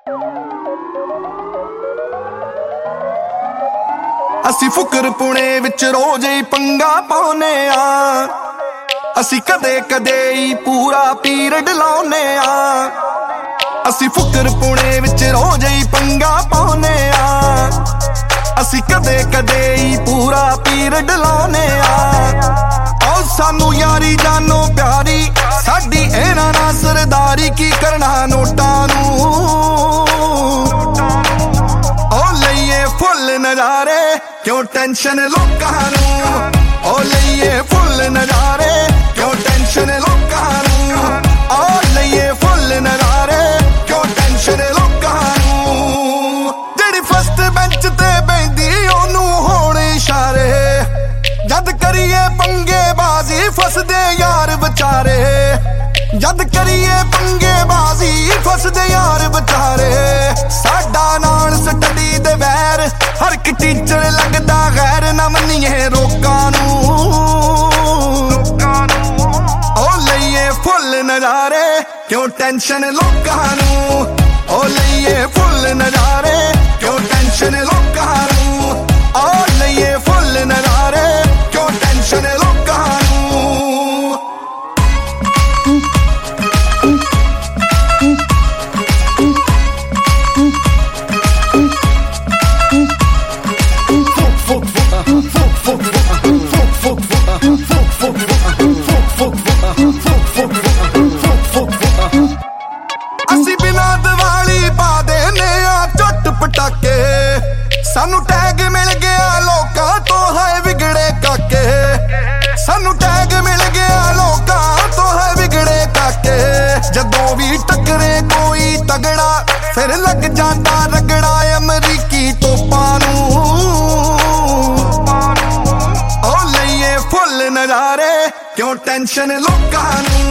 ਅਸੀਂ ਫੁਕਰ ਪੁਣੇ ਵਿੱਚ ਰੋਜ਼ ਹੀ ਪੰਗਾ ਪਾਉਨੇ ਆ, ਅਸੀਂ ਕਦੇ ਕਦੇ ਹੀ ਪੂਰਾ ਪੀਰੀਅਡ ਲਾਉਨੇ ਆ। ਅਸੀਂ ਫੁਕਰ ਪੁਣੇ ਵਿੱਚ ਰੋਜ਼ ਹੀ ਪੰਗਾ ਪਾਉਨੇ ਆ, ਅਸੀਂ ਕਦੇ ਕਦੇ ਹੀ ਪੂਰਾ ਪੀਰੀਅਡ ਲਾਉਨੇ ਆ। ਉਹ ਸਾਨੂੰ ਯਾਰੀ ਜਾਨੋ ਪਿਆਰੀ ਸਾਡੀ ਇਹਨਾਂ ਨਾਲ ਸਰਦਾਰੀ, ਕੀ ਕਰਨਾ ਨੋਟਾਂ ਨੂੰ। ਉਹ ਲਈਏ ਫੁੱਲ ਨਜ਼ਾਰੇ ਕਿਉਂ ਟੈਨਸ਼ਨ ਲੋਕਾਂ ਨੂੰ, ਉਹ ਲਈਏ ਫੁੱਲ ਨਜ਼ਾਰੇ ਕਿਉਂ ਟੈਨਸ਼ਨ ਲੋਕਾਂ ਨੂੰ। ਉਹ ਲਈਏ ਫੁੱਲ ਨਜ਼ਾਰੇ ਕਿਉਂ ਟੈਨਸ਼ਨ ਲੋਕਾਂ ਨੂੰ। ਜਿਹੜੀ ਫਸਟ ਬੈਂਚ ਤੇ ਬੈਂਦੀ ਉਹਨੂੰ ਹੋਣ ਇਸ਼ਾਰੇ, ਜਦ ਕਰੀਏ ਪੰਗੇ ਬਾਜ਼ੀ ਫਸਦੇ ਯਾਰ ਵਿਚਾਰੇ। ਜਦ ਕਰੀਏ ਪੰਗੇ ਬਾਜ਼ੀ ਫਸਦੇ ਯਾਰ ਵਿਚਾਰੇ। ਸਾਡਾ ਨਾਲ ਸਟੱਡੀ ਦੇ ਵੈਰ ਹਰ ਇੱਕ ਟੀਚਰ ਲੱਗਦਾ ਗੈਰ, ਨਾ ਮੰਨੀਏ ਰੋਕਾਂ ਨੂੰ। ਉਹ ਲਈਏ ਫੁੱਲ ਨਜ਼ਾਰੇ ਕਿਉਂ ਟੈਨਸ਼ਨ ਲੋਕਾਂ ਨੂੰ, ਉਹ ਲਈਏ ਫੁੱਲ ਨਜ਼ਾਰੇ ਕਿਉਂ ਟੈਨਸ਼ਨ ਲੋਕਾਂ ਨੂੰ। ਉਹ ਲਈਏ ਫੁੱਲ ਨਜ਼ਾਰੇ ਕਿਉਂ ਟੈਨਸ਼ਨ ਲੋਕਾਂ ਨੂੰ। ਅਸੀਂ ਬਿਨਾਂ ਦੀਵਾਲੀ ਪਾ ਦੇਨੇ ਆ ਝੁੱਟ ਪਟਾਕੇ, ਸਾਨੂੰ ਟੈਗ ਮਿਲ ਗਿਆ ਲੋਕਾਂ ਤੋਂ ਹੈ ਵਿਗੜੇ ਕਾਕੇ। ਸਾਨੂੰ ਟੈਗ ਮਿਲ ਗਿਆ ਲੋਕਾਂ ਤੋਂ ਹੈ ਵਿਗੜੇ ਕਾਕੇ। ਜਦੋਂ ਵੀ ਟੱਕਰੇ ਕੋਈ ਤਗੜਾ ਫਿਰ ਲੱਗ ਜਾਂਦਾ ਰਗੜਾ ਅਮਰੀਕੀ ਤੋਪਾਂ ਨੂੰ। ਉਹ ਲਈਏ ਫੁੱਲ ਨਜ਼ਾਰੇ ਕਿਉਂ ਟੈਨਸ਼ਨ ਲੋਕਾਂ ਨੂੰ,